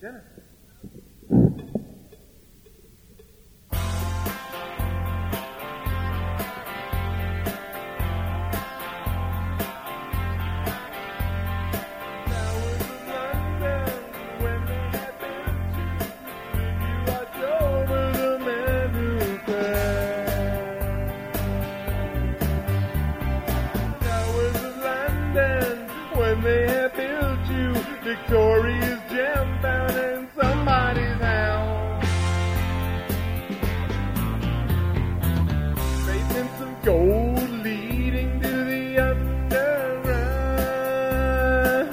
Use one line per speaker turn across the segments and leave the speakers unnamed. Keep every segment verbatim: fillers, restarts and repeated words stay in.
dinner. Victoria's gem found in somebody's house. Basements of gold leading to the underground.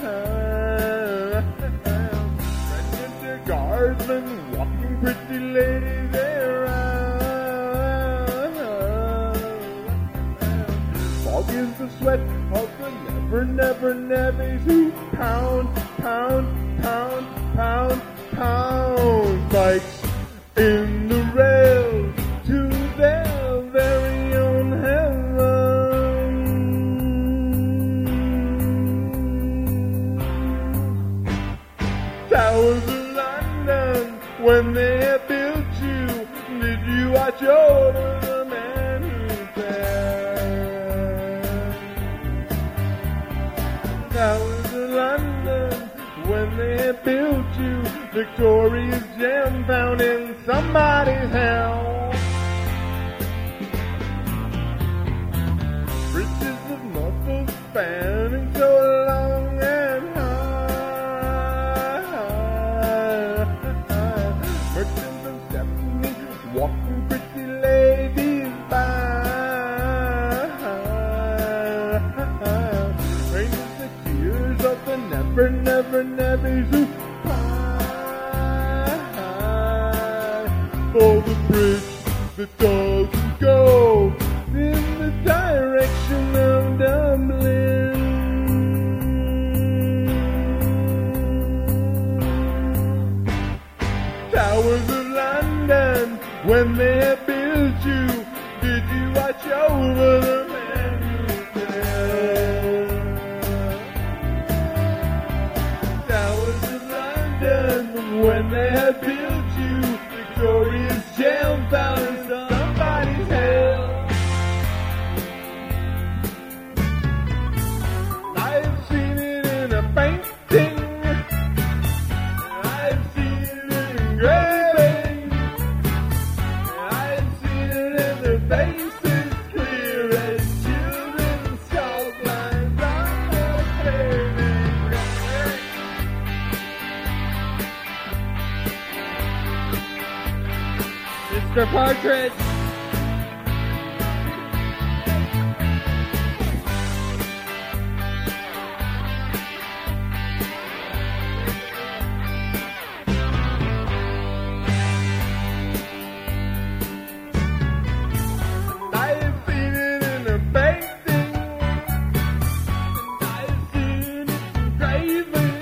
Registered guardsmen walking pretty ladies around. Fog is the sweat of the never, never, never who pound, pound, pound, pound, pound bikes in the rails to their very own heaven. Towers of London, when they have built you, did you watch over the man who fell? Towers of London, when they had built you, Victoria's gem found in somebody's house. Bridges of muscles spanning so long and high. Merchants of Stephanie walking pretty ladies by. Rains the tears of the never, never, never who high for the bridge that doesn't go in the direction of Dublin. Towers of London, when they had built you, did you watch over the man who fell? Towers of London, when they had built you, Victoria's gem found in somebody's hell. I've seen it in a painting, I've seen it in engraving, I've seen it in their faces clear as children's chalk lines on the paving. Mister Partridge. I've seen it in a painting, I've seen it engraving,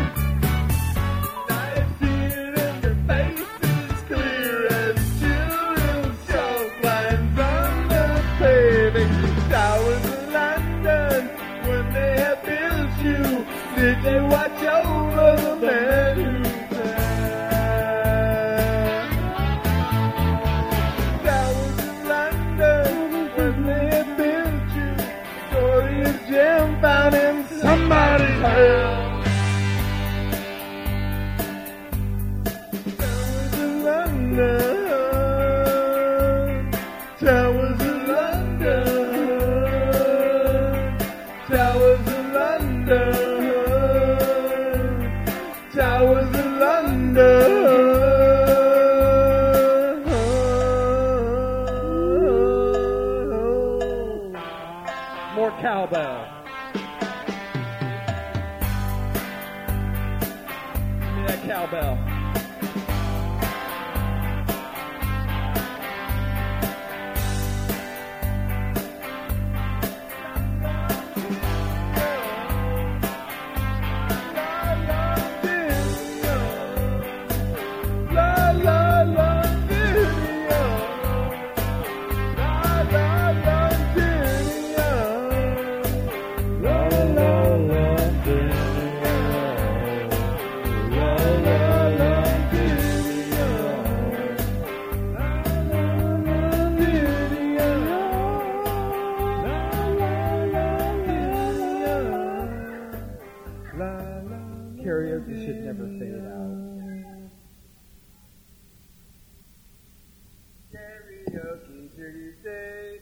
I've seen it in their faces clear as children's chalk lines on the paving. Towers of London, when they had built you, did they watch over the man who fell? Towers of London, when they had built you, Victoria's gem found in somebody's house. Towers of London, Towers of London, Towers of London, Towers of London. More cowbell. Give me that cowbell. La la la video. La la la video. La la la video. La la la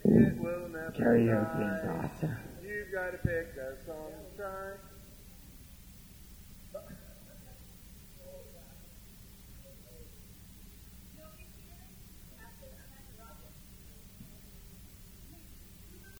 It will never
Karaoke
die.
is awesome.
You've got to pick a